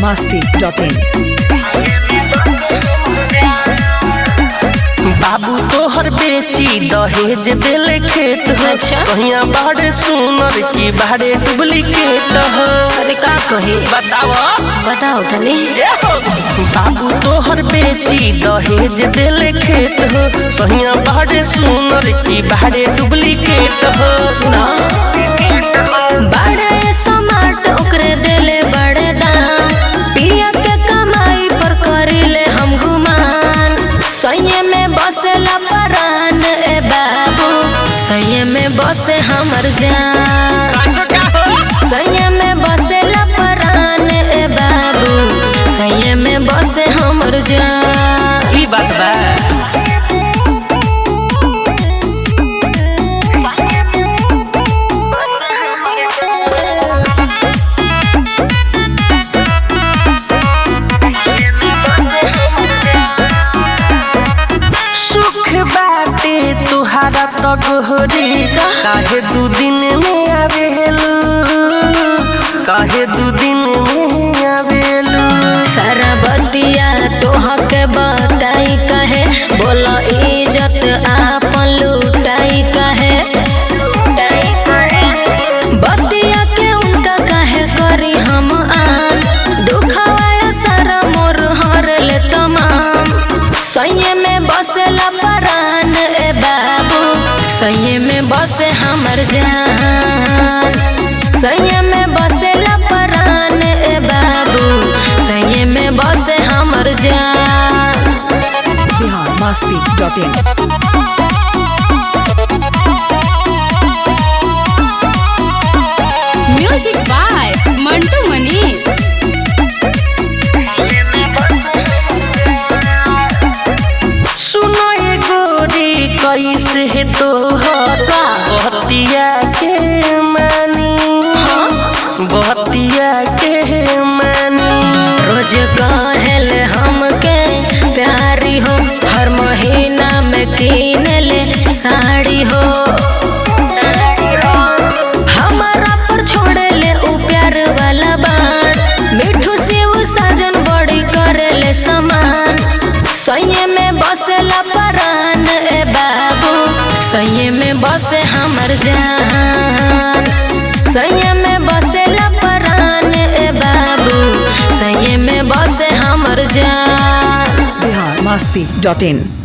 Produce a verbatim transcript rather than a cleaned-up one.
masti dot in. बाबू तोहर बेची दहेज देले खेत हो। अच्छा। सहिया बाड़े सुनर की बाड़े डुप्लीकेट हो। अरे का कहे बताओ बताओ तनी। बाबू तोहर बेची दहेज देले खेत हो। सहिया बाड़े सुनर की बाड़े डुप्लीकेट हो। सुना बड़े समाट ओकरे देले बड़े दाम, पिया के कमाई पर करिले हम गुमान। सैये में बसेला परान ए बाबू, सैये में बसे हमर जान। सैये में बसेला परान ए बाबू, सैये में बसे हमर जान। ई बात बा तुहारा तो गोहरी काहे दू दिन में आवेलू, काहे दू दिन में आवेलू। सारा बतिया तोहके बताई कहे, बोला इज्जत आपन लुटाई कहे। बतिया के उनका कहे करी हम आन, दुखवाया सारा मोर हर ले तमाम। सैये में बसेला परान ए बाबू, सैये में बसे हमर जान। सैये में बसेला परान ए बाबू, सैये में बसे हमर जान। Bihar masti dot in. Music by Mantu Manish. सुनो ये गोरी कैसे है तोहर बहतिया के मानी, बहतिया के मानी। रोज कहल हमके प्यारी हो, हर महीना में कीन ले साड़ी हो। हमारा पर छोड़े ले उ प्यार वाला बात, मिठू से उ साजन बड़ी करे ले समान। सैये में बसेला परान ए बाबू, सैये में बसे हमर जान। सैये में बसेला परान ए बाबू, सैये में बसे हमर जान। Bihar masti dot in.